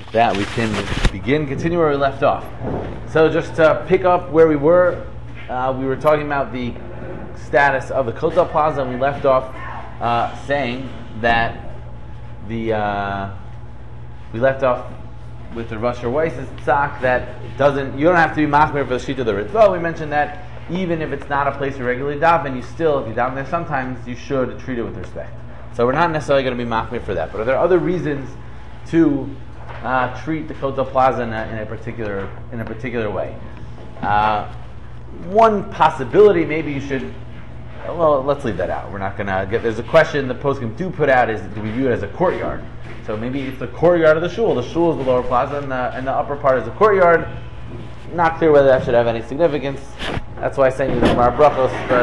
that we can continue where we left off. So just to pick up where we were talking about the status of the Kotel Plaza, and we left off saying that we left off with the Rosh Weiss's tzak that you don't have to be machmir for the sheet of the Ritva. We mentioned that even if it's not a place you regularly daven, if you daven there sometimes, you should treat it with respect. So we're not necessarily going to be machmir for that. But are there other reasons to treat the Kotel Plaza in a particular way? One possibility, maybe you should. Well, let's leave that out. We're not going to get. There's a question the poskim do put out: is do we view it as a courtyard? So maybe it's the courtyard of the shul. The shul is the lower plaza, and the upper part is the courtyard. Not clear whether that should have any significance. That's why I sent you the Gemara Brachos, but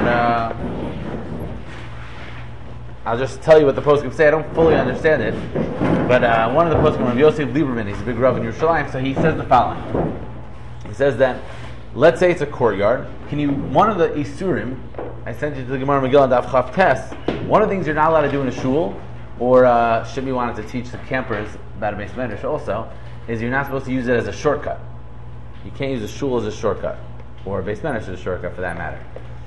I'll just tell you what the poskim say. I don't fully understand it, but one of the poskim, Rav Yosef Lieberman, he's a big rav in Yerushalayim, so he says the following. He says that, let's say it's a courtyard. One of the Isurim, I sent you to the Gemara Megillah Daf Chav Tes, one of the things you're not allowed to do in a shul, or Shimi wanted to teach the campers about a base medrash also, is you're not supposed to use it as a shortcut. You can't use a shul as a shortcut, or a base medrash as a shortcut for that matter.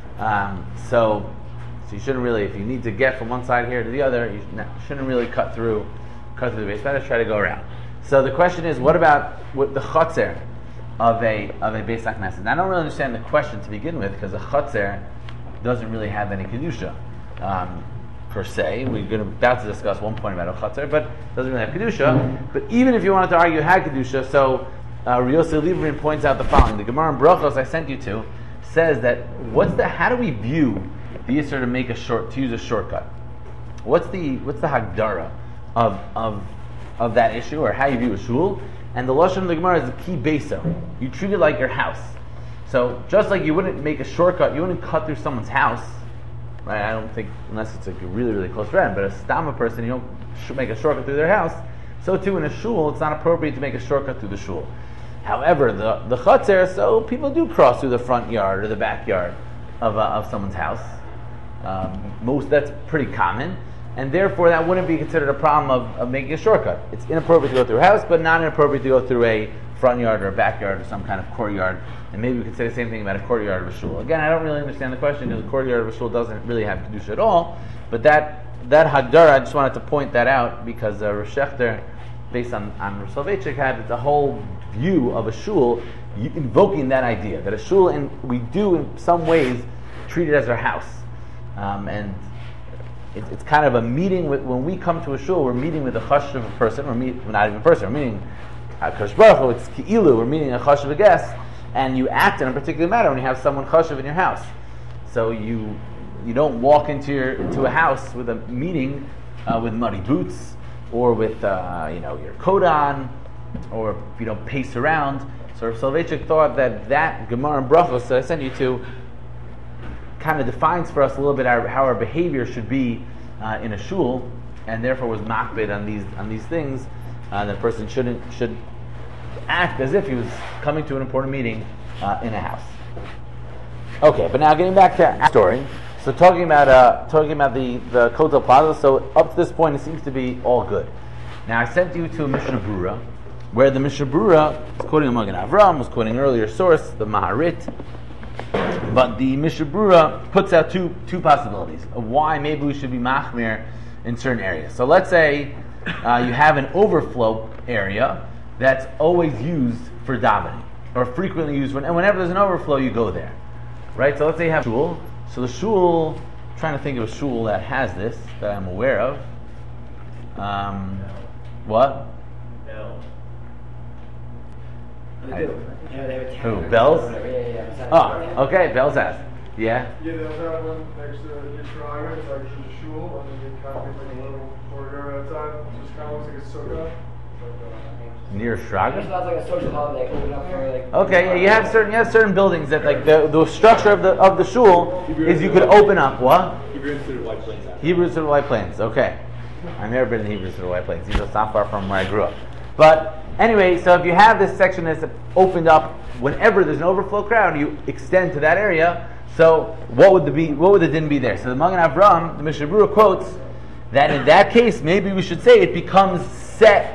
So you shouldn't really, if you need to get from one side here to the other, you shouldn't really cut through the base medrash, try to go around. So the question is, what about the chotzer of a Beis HaKnesset? Now, I don't really understand the question to begin with, because a chotzer doesn't really have any kedusha per se. We're about to discuss one point about a chotzer, but it doesn't really have kedusha. But even if you wanted to argue it had kedusha, so Rav Yosef Lieberman points out the following: the Gemara in Brachos I sent you to says that how do we view the yisur to use a shortcut? What's the hagdara of that issue, or how you view a shul? And the lashon of the Gemara is the key beso. You treat it like your house. So just like you wouldn't make a shortcut, you wouldn't cut through someone's house, right? I don't think, unless it's like a really, really close friend, but a stama person, you don't make a shortcut through their house. So too in a shul, it's not appropriate to make a shortcut through the shul. However, the chotzer, so people do cross through the front yard or the backyard of someone's house. That's pretty common, and therefore that wouldn't be considered a problem of making a shortcut. It's inappropriate to go through a house, but not inappropriate to go through a front yard or a backyard or some kind of courtyard. And maybe we could say the same thing about a courtyard of a shul. Again, I don't really understand the question, because the courtyard of a shul doesn't really have kedusha at all. But that hagdara, I just wanted to point that out, because Rosh Shechter, based on Rosh Soloveitchik, had the whole view of a shul invoking that idea, that a shul, we do in some ways treat it as our house. And it's kind of a meeting when we come to a shul, we're meeting with a chashuv of a person, not even a person, we're meeting Kadosh Baruch Hu, it's ki'ilu, we're meeting a chashuv of a guest, and you act in a particular manner when you have someone chashuv in your house. So you don't walk into a house with a meeting with muddy boots, or with your coat on, or if you don't pace around. So Rav Soloveitchik thought that Gemara and Brachos that I sent you to kind of defines for us a little bit how our behavior should be in a shul, and therefore was makbid on these things. The person should act as if he was coming to an important meeting in a house. Okay, but now getting back to our story. So talking about the Kotel Plaza. So up to this point, it seems to be all good. Now I sent you to a Mishnah Brura, where the Mishnah Brura is quoting a Magen Avram, was quoting an earlier source, the Maharit. But the Mishnah Brura puts out two possibilities of why maybe we should be machmir in certain areas. So let's say you have an overflow area that's always used for davening, or frequently used, and whenever there's an overflow, you go there, right? So let's say you have a shul. So the shul, I'm trying to think of a shul that has this, that I'm aware of. What? Bells. Who? Bells? Oh, okay, Bells has. Yeah? Yeah, they'll have one next to Yisrael. It's like a shul, and then you kind of like a little corridor outside. It just kind of looks like a sukkah. Near Shraga? It's not like a social holiday, open up for like. Okay, yeah, you have certain buildings that, like, the structure of the shul is you could open up what? Hebrew Institute of White Plains. Hebrew Institute of White Plains. Okay, I've never been in the Hebrew Institute of White Plains. It's not far from where I grew up. But anyway, so if you have this section that's opened up, whenever there's an overflow crowd, you extend to that area. So what would the din be there? So the Magen Avram, the Mishnah Brura quotes that in that case, maybe we should say it becomes set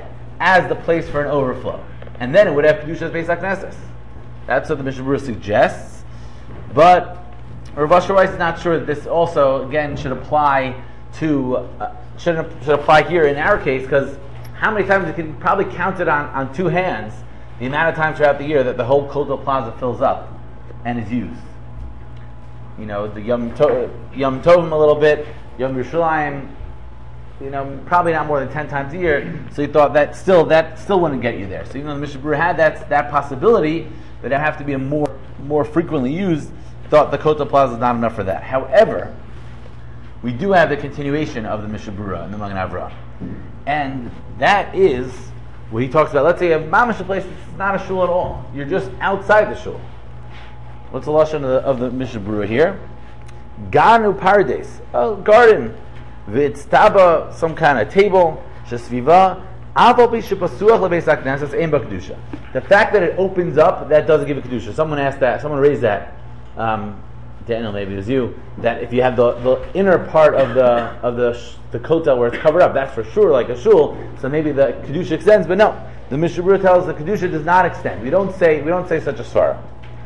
as the place for an overflow. And then it would have Kedushas Beis HaKnesses. That's what the Mishnah Berurah suggests. But Rav Asher Weiss is not sure that this also, again, should apply to should apply here in our case, because how many times you can probably count it on two hands the amount of times throughout the year that the whole Kotel Plaza fills up and is used. You know, the Yom Tovim a little bit, Yom Yerushalayim, you know, probably not more than 10 times a year. So he thought that still wouldn't get you there. So even though the Mishnah Berurah had that possibility that it have to be a more frequently used, thought the Kotel Plaza is not enough for that. However, we do have the continuation of the Mishnah Berurah in the Magen Avraham, and that is what he talks about. Let's say a mamash place that's not a shul at all. You're just outside the shul. What's the lashon of the Mishnah Berurah here? Ganu Pardes, a garden, v'tztaba, some kind of table, shesviva, aval pi shepasuach lebeis haknesses ein b'kedusha. The fact that it opens up, that doesn't give a kedusha. Someone asked that. Someone raised that. Daniel, maybe it was you. That if you have the inner part of the kotel where it's covered up, that's for sure like a shul. So maybe the kedusha extends, but no. The Mishnah Berurah tells us the kedusha does not extend. We don't say such a svara.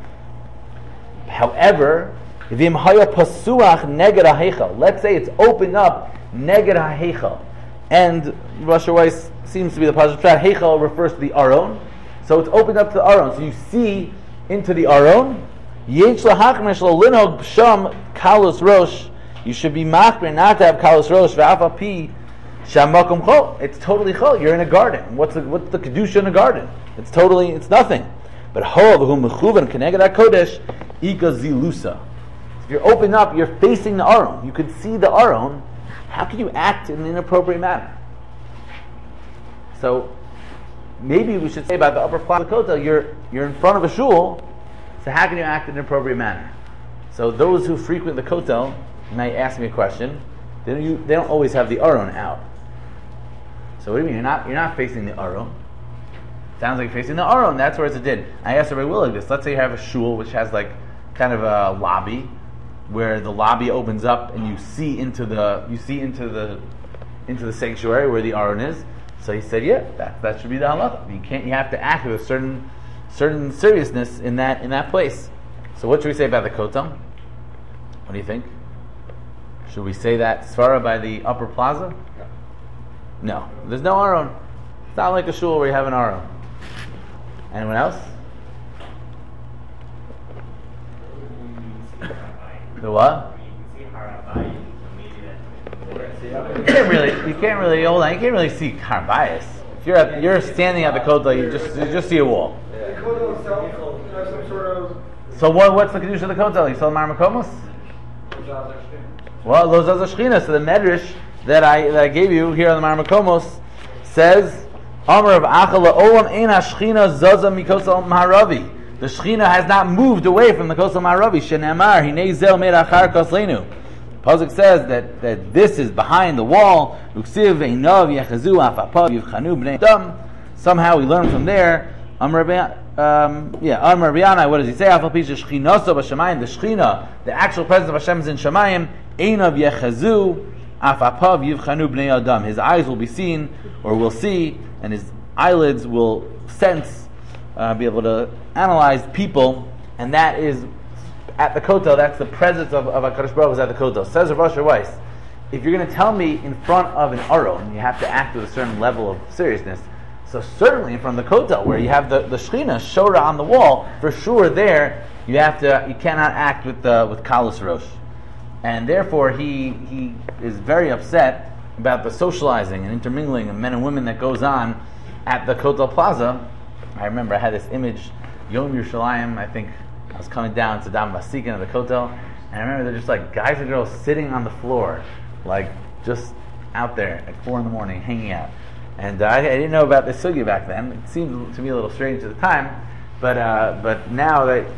However, let's say it's opened up neged ha'heichal, and Rosh Weiss seems to be the Pasuk Pshat. Heichal refers to the Aron, so it's opened up to the Aron. So you see into the Aron. You should be machmer not to have kalus rosh v'afapi shamakom chol. It's totally chol. You're in a garden. What's the kedusha in a garden? It's nothing. But ho v'hu mechuvan keneged hakodesh ika zilusa. If you're open up, you're facing the Aron. You can see the Aron. How can you act in an inappropriate manner? So maybe we should say about the upper plaza kotel. You're in front of a shul. So how can you act in an appropriate manner? So those who frequent the kotel might ask me a question. They don't always have the Aron out. So what do you mean? You're not facing the Aron. Sounds like you're facing the Aron. That's where it's a din. I asked Rabbi Willig this. Let's say you have a shul which has like kind of a lobby where the lobby opens up and you see into the sanctuary where the Aron is. So he said, yeah, that should be the halacha. You have to act with a certain seriousness in that place. So what should we say about the kotel? What do you think? Should we say that svara by the upper plaza? No. There's no Aron. It's not like a shul where you have an Aron. Anyone else? The what? You can't really hold on. You can't really see Harbayas. If you're standing at the kotel, you just see a wall. The kotel itself has some sort of. So what's the kedusha of the kotel? You saw Mar Makomos? Well, Lo Zaz HaShechina. So the medrash that I gave you here on the Mar Makomos says, Amar of Achal Olam Ein HaShechina Zaza Mikosel Maharavi. The Shechina has not moved away from the Kosel Maharavi. Shenemar Hinei Zel Meid Achar Koslenu. Pasuk says that this is behind the wall. Somehow we learn from there. Amar Biyanai, what does he say? The Shechina, the actual presence of Hashem is in Shamayim. Einav yechazu afapav yivchanu bnei adam. His eyes will be seen, or will see, and his eyelids will sense, be able to analyze people, and that is at the kotel. That's the presence of HaKadosh Baruch Hu is at the kotel. Says Rav Asher Weiss, if you're going to tell me in front of an Aron, you have to act with a certain level of seriousness. So certainly in front of the kotel, where you have the Shechina Shora on the wall, for sure there you cannot act with Kalus Rosh, and therefore he is very upset about the socializing and intermingling of men and women that goes on at the Kotel Plaza. I remember I had this image, Yom Yerushalayim. I think I was coming down to Dam Vasikin at the Kotel, and I remember they're just like guys and girls sitting on the floor, like just out there at 4 a.m. hanging out. And I didn't know about this sugya back then. It seemed to me a little strange at the time, but now that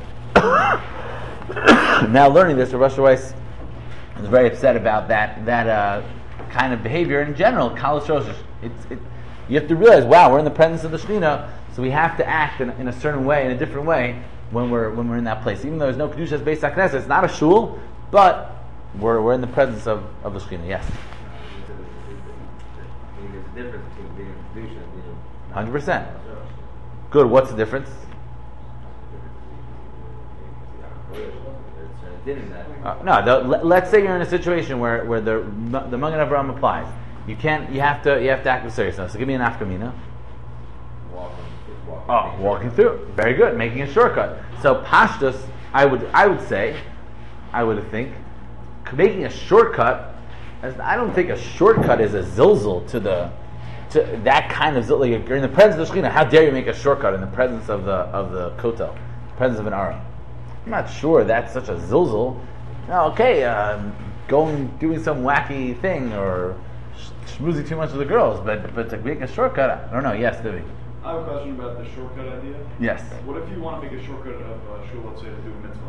now learning this, Rav Asher Weiss is very upset about that kind of behavior in general. Kalus Rosh, you have to realize, wow, we're in the presence of the Shechina, so we have to act in a certain way, in a different way, when we're in that place. Even though there's no Kedushas Beis HaKnesses, it's not a shul, but we're in the presence of the Shechina. Yes. There's a difference between being Kedusha and being 100%. Good. What's the difference? Let's say you're in a situation where the Magen Avraham applies. You have to act with seriousness. So give me an afkamina. Walking through. Very good. Making a shortcut. So pashtus, I would think, making a shortcut. I don't think a shortcut is a zilzal to that kind of zilzal. Like you're in the presence of the Shekhinah. How dare you make a shortcut in the presence of the kotel, the presence of an aron? I'm not sure that's such a zilzal. No, okay, doing some wacky thing or schmoozing too much with the girls, but to make a shortcut, I don't know. Yes, Divi. I have a question about the shortcut idea. Yes. What if you want to make a shortcut of shul, let's say, to do a mitzvah?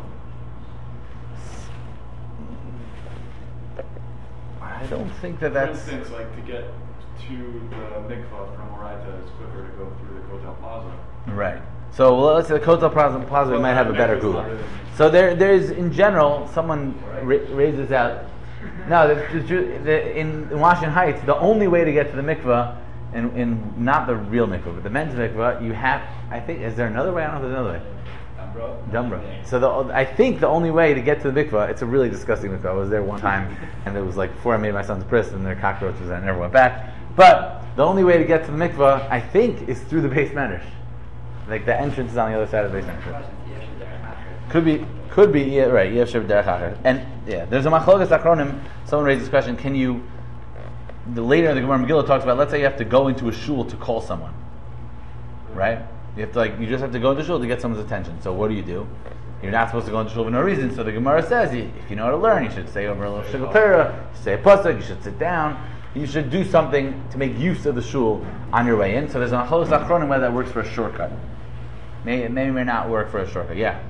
I don't think that's... For instance, like to get to the mikvah from Oraita is quicker to go through the Kotel Plaza. Right. So let's say the Kotel Plaza we might have a better Google. So there's, in general, someone raises out... No, in Washington Heights, the only way to get to the mikvah, in not the real mikvah, but the men's mikvah, you have... I think, is there another way? I don't know if there's another way. Dumbra. So I think the only way to get to the mikvah, it's a really disgusting mikvah. I was there one time, and it was like before I made my son's bris, and there were cockroaches, and I never went back. But the only way to get to the mikvah, I think, is through the Beis Medrash. Like the entrance is on the other side of the Beis Medrash. Could be, yeah, right. Yevshev derech acher. And yeah, there's a machlokas achronim. Someone raised this question: can you? Later, the Gemara Megillah talks about. Let's say you have to go into a shul to call someone, right? You have to you just have to go into shul to get someone's attention. So what do? You're not supposed to go into shul for no reason. So the Gemara says, if you know how to learn, you should say over a little shigul Torah, you say a pasuk, you should sit down, you should do something to make use of the shul on your way in. So there's a machlokas achronim whether that works for a shortcut. May not work for a shortcut. Yeah.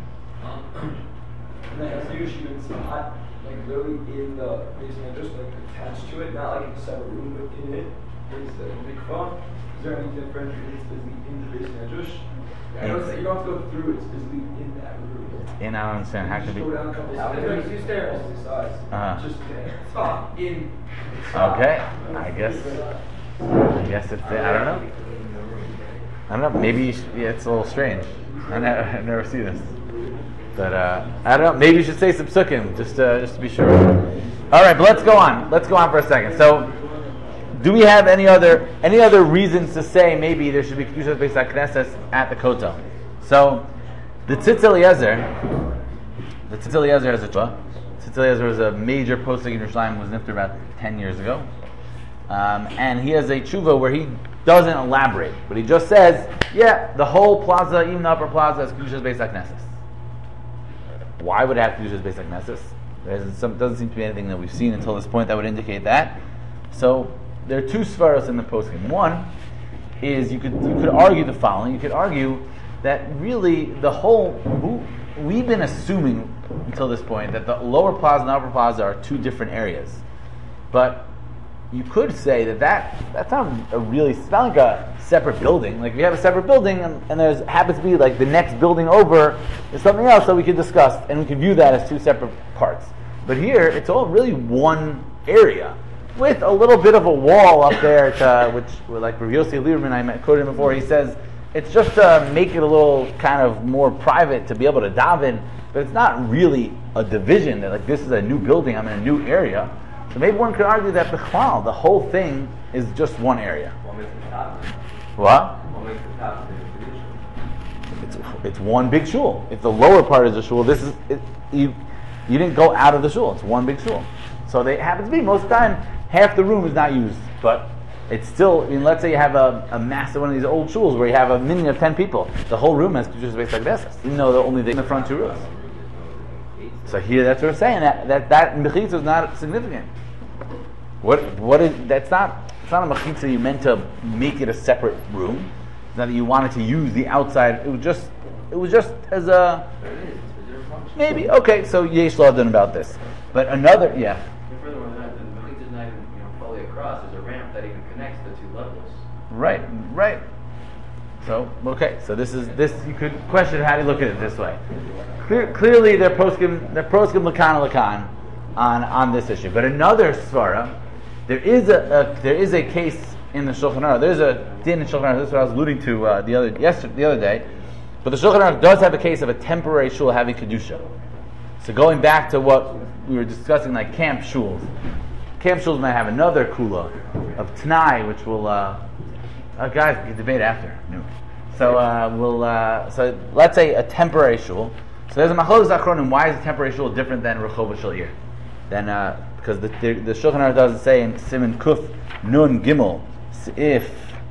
And then as usually it's not like literally in the basement, just like attached to it, not like in a separate room, but in it is the mikvah. Is there any difference if it's physically in the basement? I know you don't have to go through, it's physically in that room. And I don't understand how could be. Go down a couple steps. There's two stairs. Just in. Okay, I guess it's there. I don't know. Maybe it's a little strange. I've never seen this. But I don't know. Maybe you should say some psukim just to be sure. All right, but let's go on. Let's go on for a second. So, do we have any other reasons to say maybe there should be kedushas beis hakneses at the kotel? So, the Tzitz Eliezer has a tshuva. Tzitz Eliezer was a major posting in Yerushalayim, was nifter about 10 years ago, and he has a tshuva where he doesn't elaborate, but he just says, yeah, the whole plaza, even the upper plaza, is kedushas beis hakneses. Why would it have kedushas beis hakneses? There doesn't seem to be anything that we've seen until this point that would indicate that. So there are two svaros in the poskim. One is you could argue the following. You could argue that really we've been assuming until this point that the lower plaza and the upper plaza are two different areas, but you could say that's not like a separate building. Like if you have a separate building and there's happens to be like the next building over is something else that we could discuss and we could view that as two separate parts. But here it's all really one area with a little bit of a wall up there which like Rav Yossi Lieberman I quoted him before. He says it's just to make it a little kind of more private to be able to daven, but it's not really a division that like this is a new building, I'm in a new area. So maybe one could argue that the whole thing is just one area. What? It's one big shul. If the lower part is a shul, you didn't go out of the shul. It's one big shul. So they happen to be most of the time half the room is not used, but it's still. I mean, let's say you have a massive one of these old shuls where you have a minyan of 10 people. The whole room has kedushas beis hakneses, even though they're only in the front two rows. So here, that's what we're saying that mechitza is not significant. What is that's not? It's not a mechitza you meant to make it a separate room. It's not that you wanted to use the outside. It was just as a maybe okay. So yesh l'adon about this, but another Furthermore than that, the mechitza is not even fully across. There's a ramp that even connects the two levels. Right. So so this you could question how do you look at it this way. Clearly, they're poskim lakan on this issue. But another svara, there is a case in the Shulchan Aruch. There's a din in Shulchan Aruch. This is what I was alluding to the other day. But the Shulchan Aruch does have a case of a temporary shul having kedusha. So going back to what we were discussing, like camp shuls. Camp shuls might have another kula of Tanai, which will guys, we can debate after. No. So let's say a temporary shul. So there's a machlokes achronim. Why is a temporary shul different than rechova shel ir? Then because the Shulchan Aruch doesn't say in Siman Kuf Nun Gimel Seif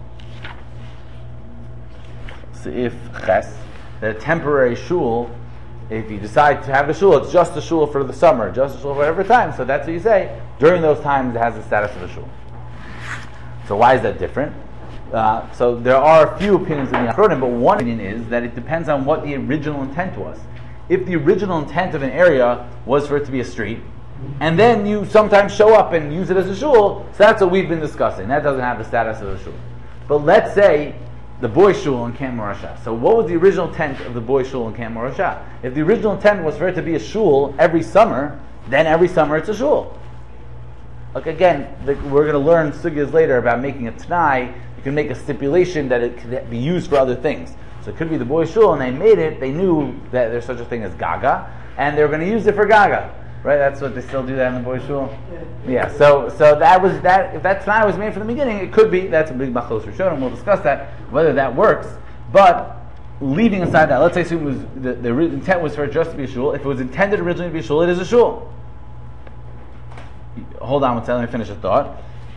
Ches that a temporary shul, if you decide to have a shul, it's just a shul for the summer, just a shul for whatever time. So that's what you say. During those times, it has the status of a shul. So why is that different? So there are a few opinions in the Achronim, but one opinion is that it depends on what the original intent was. If the original intent of an area was for it to be a street, and then you sometimes show up and use it as a shul, so that's what we've been discussing. That doesn't have the status of a shul. But let's say the boys' shul in Camp Morasha. So what was the original intent of the boys' shul in Camp Morasha? If the original intent was for it to be a shul every summer, then every summer it's a shul. Like again, we're going to learn sugyas later about making a t'nai. You can make a stipulation that it could be used for other things. So it could be the boys' shul, and they made it. They knew that there's such a thing as gaga, and they were going to use it for gaga. Right? That's what they still do that in the boys' shul. Yeah. So that was that. If that t'nai was made from the beginning, it could be. That's a big machlos rishon, and we'll discuss that whether that works. But leaving aside that, let's say it was the intent was for it just to be a shul. If it was intended originally to be a shul, it is a shul. Hold on one second, let me finish the thought.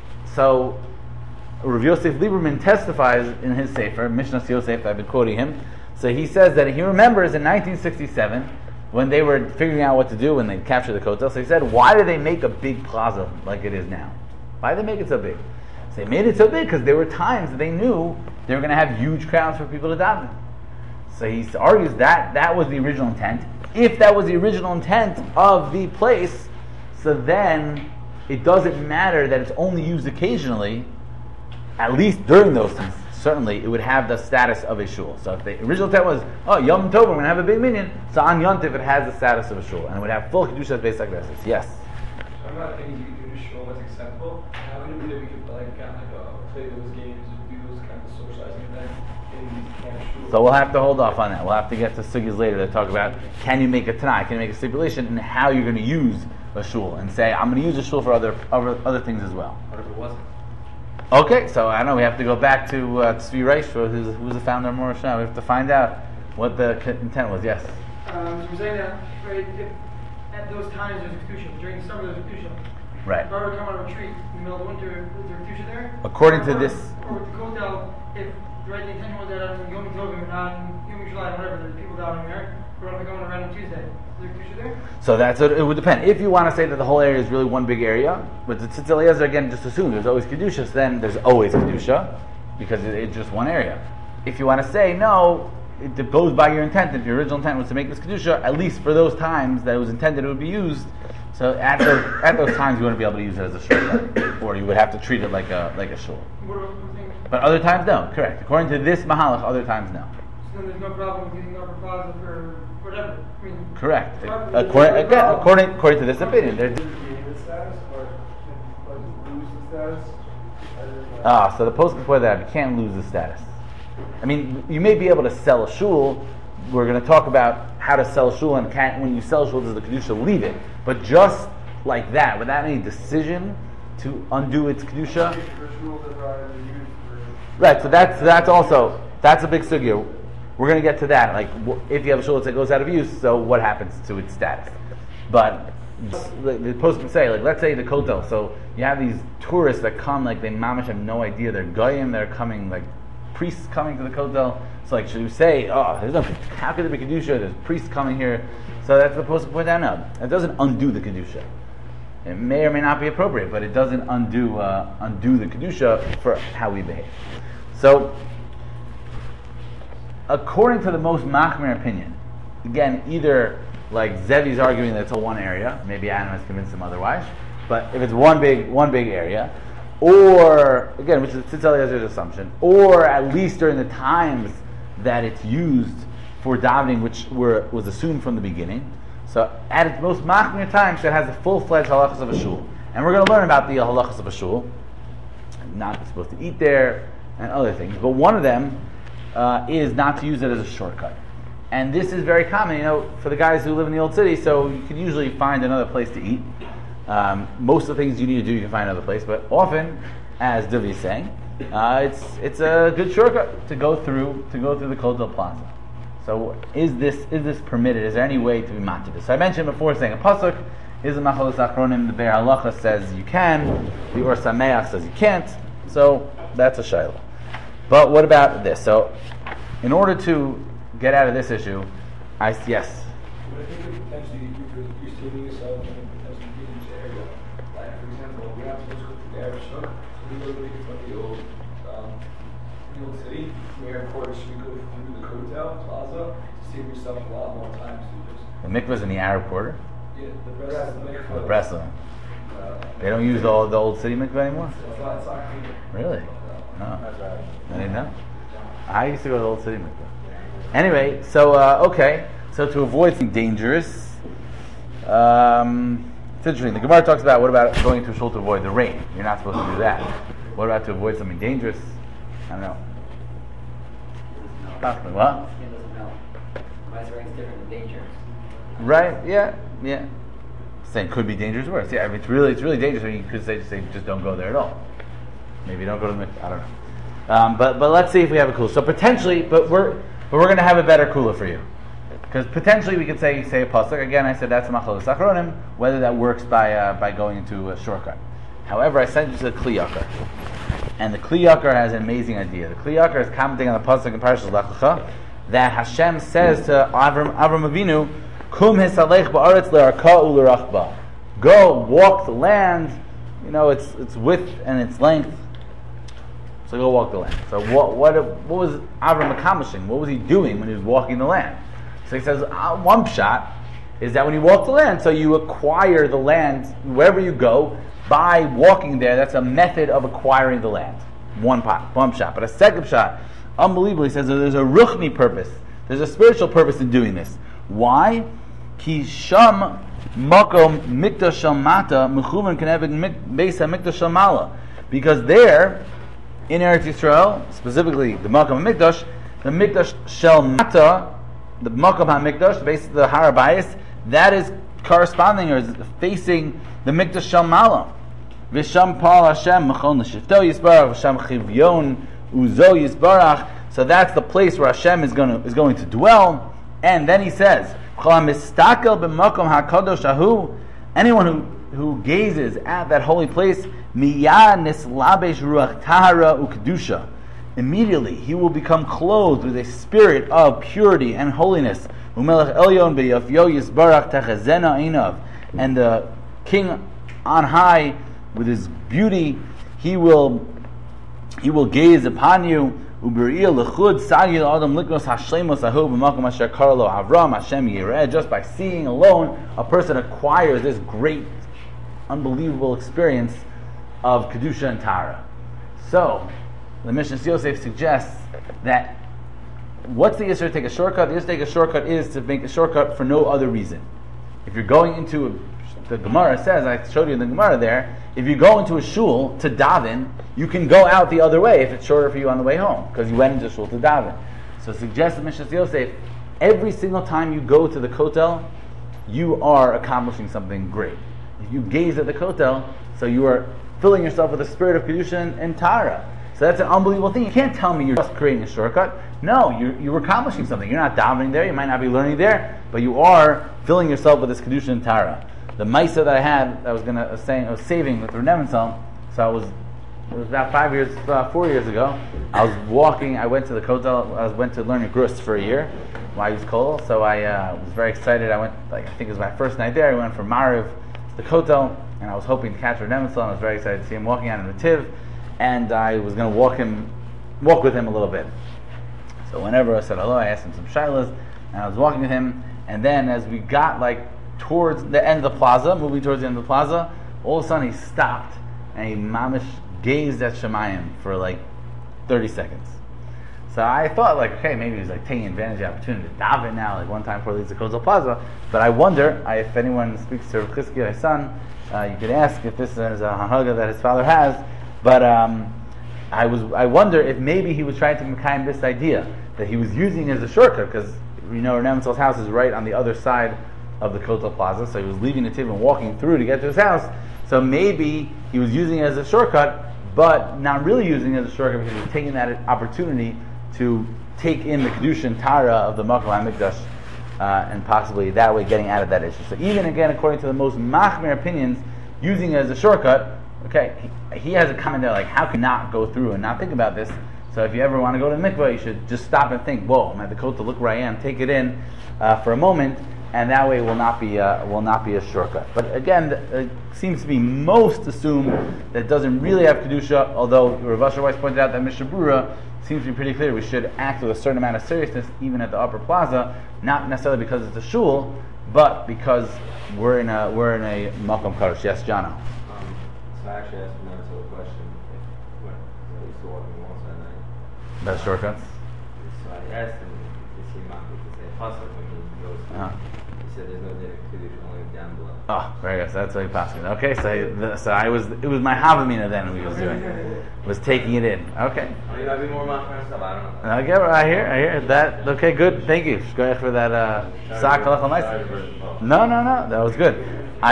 So Rav Yosef Lieberman testifies in his sefer, Mishnah Yosef, I've been quoting him. So he says that he remembers in 1967, when they were figuring out what to do when they captured the Kotel, so he said, why did they make a big plaza like it is now? Why did they make it so big? So they made it so big because there were times that they knew they were going to have huge crowds for people to daven. So he argues that that was the original intent. If that was the original intent of the place, so then it doesn't matter that it's only used occasionally, at least during those times. Certainly, it would have the status of a shul. So if the original intent was, Yom Tov, we're going to have a big minyan, so on Yom Tov it has the status of a shul, and it would have full kedusha based like this. Yes? So I'm not thinking you could do a shul that's acceptable. How would it be that we could play those games and do those kind of socializing events in these camp shuls? So we'll have to hold off on that. We'll have to get to sugyas later to talk about, can you make a tanai, can you make a stipulation, and how you're going to use a shul, and say, I'm going to use a shul for other things as well. What if it wasn't? Okay, so I know we have to go back to Tzvi Reish, who's the founder of Morashah. We have to find out what the intent was. Yes? So we're saying that, right, if at those times there's Kedusha, during the summer there's Kedusha. Right. If I were to come on a retreat in the middle of the winter, is there Kedusha there? According to this... Or with the Kotel, if the intention was that on Yom Tovim, on Yom Yerushalayim, whatever, there's people down there, we're going to go on a random Tuesday. Is there Kedusha there? So it would depend. If you want to say that the whole area is really one big area, but the Tzitz Eliezer, again, just assume there's always Kedusha, so then there's always Kedusha, because it's just one area. If you want to say, no, it goes by your intent. If your original intent was to make this Kedusha, at least for those times that it was intended it would be used, so at those times you wouldn't be able to use it as a shul, or you would have to treat it like a shul. But other times, no. Correct. According to this Mahalach, other times, no. So then there's no problem with using Upper Plaza for whatever. I mean, correct. According to this opinion, there's... So the post before that, you can't lose the status. I mean, you may be able to sell a shul. We're going to talk about how to sell a shul, and when you sell a shul, does the kedusha leave it? But just like that, without any decision to undo its kedusha. Right. So that's also a big sugya. We're going to get to that. Like, if you have a shul that goes out of use, so what happens to its status? But the post can say, like, let's say the kotel. So you have these tourists that come, like they mamish have no idea. They're goyim. They're coming, like priests coming to the kotel. So like, should we say, how could there be kedusha? There's priests coming here. So that's the post to point out. No, it doesn't undo the kedusha. It may or may not be appropriate, but it doesn't undo the kedusha for how we behave. So, according to the most machmir opinion, again, either like Zevi's arguing that it's a one area, maybe Adam has convinced him otherwise, but if it's one big area, or again, which is Tzitz Eliezer's assumption, or at least during the times that it's used for davening, which was assumed from the beginning. So at its most machmir times, it has a full-fledged halachas of a shul, and we're going to learn about the halachas of a shul. not supposed to eat there, and other things. But one of them is not to use it as a shortcut. And this is very common, for the guys who live in the old city, so you can usually find another place to eat. Most of the things you need to do, you can find another place, but often, as Divi is saying, it's a good shortcut to go through the Kotel Plaza. So is this permitted? Is there any way to be matched this? So I mentioned before saying a pasuk is a Machalos Achronim. The Be'er Halacha says you can. The Or Sameach says you can't. So that's a shayla. But what about this? So in order to get out of this issue, yes. But I think that potentially you're saving yourself and potentially getting into the area. Like, for example, we're not supposed to go to the Arab Shuk, so we go to the old city, from the airport, should we go through the Kotel Plaza to save yourself a lot more time to just... The mikvah's in the Arab quarter? Yeah, the rest of the mikvah. The Breslin. They don't use the old city mikvah anymore? It's not clean. Really? No. I didn't know. I used to go to the old city mikvah. Anyway, so okay, so to avoid something dangerous, it's interesting. The Gemara talks about what about going to a shul to avoid the rain? You're not supposed to do that. What about to avoid something dangerous? I don't know. Possibly. What? Skin doesn't melt. Why is rain different than dangerous? Right? Yeah. Saying could be dangerous worse. Yeah, I mean, it's really dangerous. I mean, you could say just don't go there at all. Maybe don't go to the mikvah. I don't know. But let's see if we have a kula. So potentially, but we're going to have a better kula for you, because potentially we could say a pasuk. Again, I said that's a Machalos Achronim. Whether that works by going into a shortcut. However, I sent you to the Kli Yakar, and the Kli Yakar has an amazing idea. The Kli Yakar is commenting on the pasuk in Parashas Lech Lecha that Hashem says to Avram Avinu, "Kum hisalech ba'aretz le'arka u'lerachba." Go walk the land. It's width and its length. So go walk the land. So what was Avram accomplishing? What was he doing when he was walking the land? So he says one pshat is that when you walk the land, so you acquire the land wherever you go by walking there. That's a method of acquiring the land. One pshat. But a second pshat, unbelievably, says that there's a ruchni purpose. There's a spiritual purpose in doing this. Why? Ki sham makom mikdash shel mata mechuvan keneved beis hamikdash shel mala. Because there, in Eretz Yisrael, specifically the Makom HaMikdash, the Mikdash Shel Mata, the Makom HaMikdash, basically the Har HaBayis, that is corresponding or is facing the Mikdash Shel Mala. V'sham Pal Hashem Mechon L'Shifto Yisbarach V'sham Chivyon Uzo Yisbarach. So that's the place where Hashem is going to dwell. And then he says, Mistakel b'Makom HaKadosh Ahu. Anyone who gazes at that holy place, miyad nislabesh ruach tahara ukedusha. Immediately he will become clothed with a spirit of purity and holiness. Umelech elyon b'yafyo yisbarach techazena einav. And the king on high, with his beauty, he will gaze upon you. Just by seeing alone, a person acquires this great, unbelievable experience of Kedusha and Tara. So, the Mishnah Yosef suggests that what's the issue to take a shortcut? The issue to take a shortcut is to make a shortcut for no other reason. If you're going into the Gemara says, I showed you in the Gemara there, if you go into a shul to daven, you can go out the other way if it's shorter for you on the way home, because you went into shul to daven. So suggests the Mishnah Yosef, every single time you go to the Kotel, you are accomplishing something great. If you gaze at the Kotel, so you are filling yourself with the spirit of Kedusha and Tara. So that's an unbelievable thing. You can't tell me you're just creating a shortcut. No, you're accomplishing something. You're not davening there, you might not be learning there, but you are filling yourself with this Kedusha and Tara. The Maisa that I had, I was saving with Renevensel, so it was about 4 years ago. I was walking, I went to the Kotel, I went to learn a grus for a year, while I was Kol, so I was very excited. I went, I think it was my first night there, I went from Mariv to the Kotel, and I was hoping to catch Renevensel, and I was very excited to see him walking out in the Tiv, and I was going to walk with him a little bit. So whenever I said hello, I asked him some shaylas, and I was walking with him, and then as we got towards the end of the plaza, moving towards the end of the plaza, all of a sudden he stopped and he mamish gazed at Shemayim for 30 seconds. So I thought okay, maybe he was taking advantage of the opportunity to daven now, one time before he leaves the Kotel Plaza. But I wonder if anyone speaks to Rav Chizkiah, his son, you could ask if this is a hanuga that his father has. But I wonder if maybe he was trying to kind this idea that he was using as a shortcut, because Nemitzel's house is right on the other side of the Kotel Plaza, so he was leaving the Tiv and walking through to get to his house. So maybe he was using it as a shortcut, but not really using it as a shortcut because he was taking that opportunity to take in the Kedusha and Tara of the Makom HaMikdash, and possibly that way getting out of that issue. So even again, according to the most machmir opinions, using it as a shortcut, okay, he has a comment there like, how can not go through and not think about this? So if you ever want to go to the mikvah, you should just stop and think, whoa, I'm at the Kotel, look where I am, take it in for a moment, and that way will not be a shortcut. But again, it seems to be most assumed that it doesn't really have Kedusha, although Rav Asher Weiss pointed out that Mishnah Berurah seems to be pretty clear. We should act with a certain amount of seriousness even at the upper plaza, not necessarily because it's a shul, but because we're in a Makom Kadosh. Yes, Jono. So I actually asked Nemitzel a question. When I used to walk in walls at night. Best shortcuts? So I asked him if he makbid to say pasuk when he goes through. He said there's no din of Kiddush, only down below. Oh, very good. So that's what he passed me. Okay, it was my Havamina then we was doing. Was taking it in. Okay. Oh, you might be more machmir stuff, I don't know. Okay, I hear that. Okay, good. Thank you. Go ahead for that. No, that was good.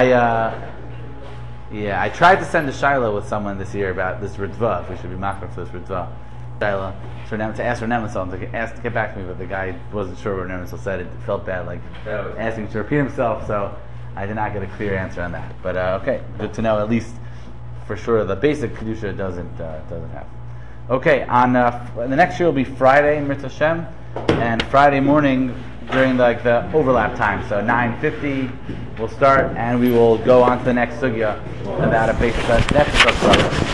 I tried to send a Shiloh with someone this year about this Ritva, if we should be machmir for this Ritva. Shiloh, to ask for Nemitzel, to get back to me, but the guy wasn't sure what Nemitzel said. It felt bad, like asking him to repeat himself, so I did not get a clear answer on that. But okay, good to know at least for sure the basic Kedusha doesn't have. Okay, on the next year will be Friday in Mitzvah Hashem, and Friday morning during the overlap time. So 9:50 we'll start, and we will go on to the next sugya about a basic next.